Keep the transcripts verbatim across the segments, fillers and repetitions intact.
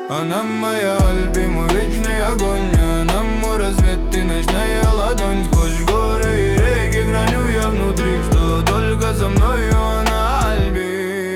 Она моя Альби, мой вечный огонь. Она мой рассвет и ночная ладонь. Сквозь горы и реки храню я внутри, что только со мною она Альби.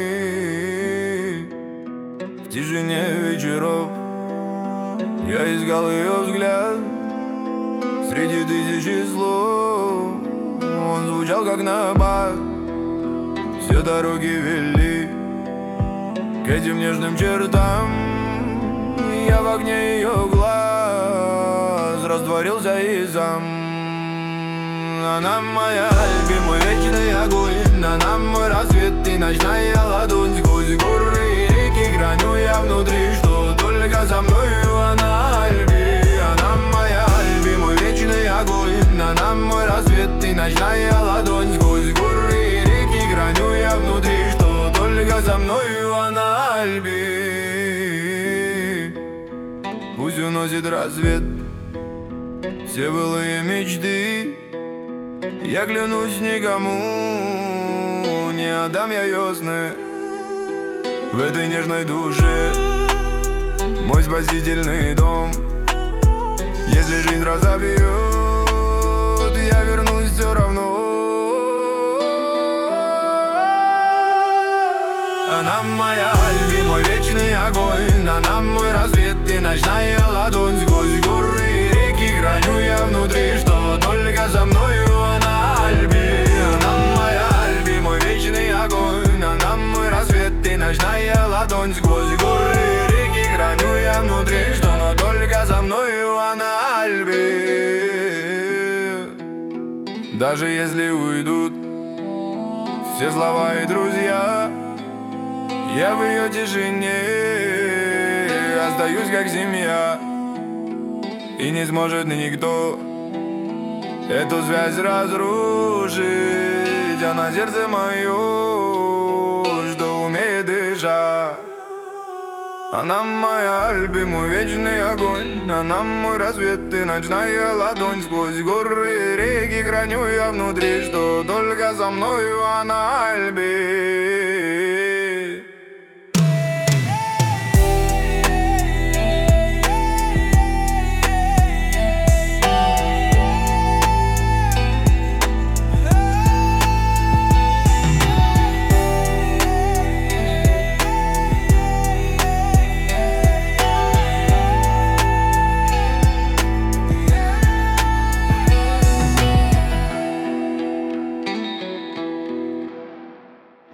В тишине вечеров я искал ее взгляд среди тысячи слов. Он звучал как набат. Все дороги вели к этим нежным чертам. Я в огне ее глаз растворился и сам. Она моя Альби, мой вечный огонь. Она мой рассвет и ночная ладонь. Сквозь горы и реки храню я внутри, что только со мною она Альби. Она моя Альби, мой вечный огонь. Она мой рассвет и ночная ладонь. Сквозь горы и реки храню я внутри, что только со мною она Альби. Пусть уносит рассвет все былые мечты. Я клянусь, никому не отдам я ее сны. В этой нежной душе мой спасительный дом. Если жизнь разобьет, я вернусь все равно. Она моя Альби, мой вечный огонь. Она мой рассвет и ночная ладонь. Сквозь горы и реки храню я внутри, что только со мною она Альби. Она моя Альби, мой вечный огонь. Она мой рассвет и ночная ладонь. Сквозь горы и реки храню я внутри, что только со мною она Альби. Даже если уйдут все слова и друзья, я в ее тишине остаюсь как семья. И не сможет никто эту связь разрушить. Она сердце мое, что умеет дышать. Она моя Альби, мой вечный огонь. Она мой рассвет и ночная ладонь. Сквозь горы и реки храню я внутри, что только со мною она Альби.